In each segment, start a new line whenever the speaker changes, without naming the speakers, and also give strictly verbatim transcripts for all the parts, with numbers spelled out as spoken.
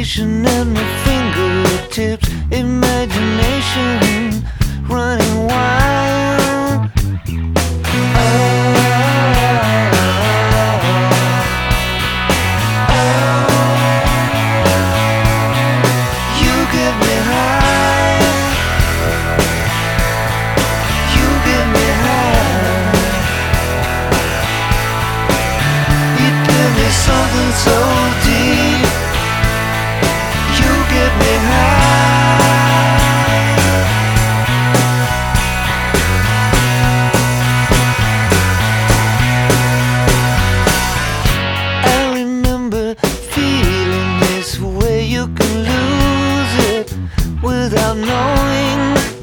sensation at my fingertips, imagination running wild. You get me high, you get me high, you give me something so deep, you get me high. I remember feeling this way, you can lose it without knowing.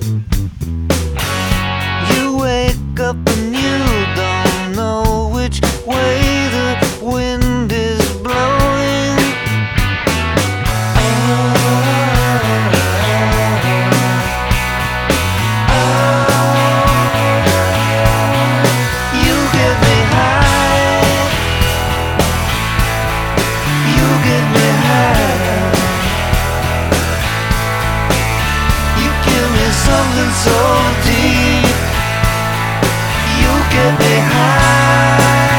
You wake up and you don't know which way the wind is blowing. You get me high, you get me high, you give me something so deep, you get me high.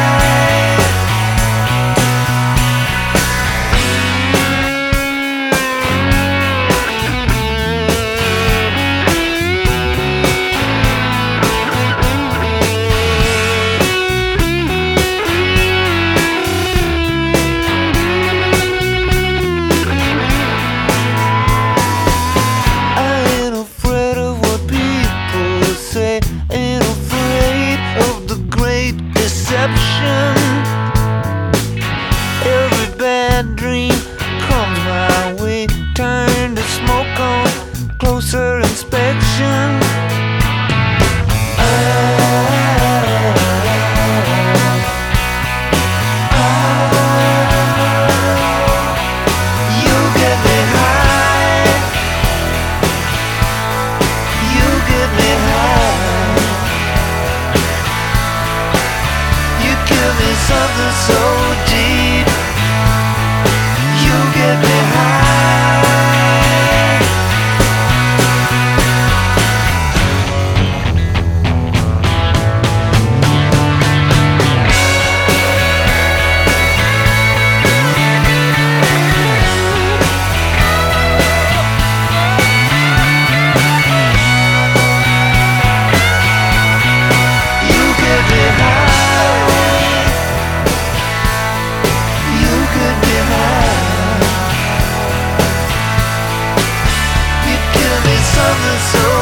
I ain't afraid of what people say, ain't afraid of the great deception. Every bad dream comes my way, turn to smoke on closer inspection. You get me high, you get me high, you give me something so deep, you get me high. You get me high, you get me high, you give me something so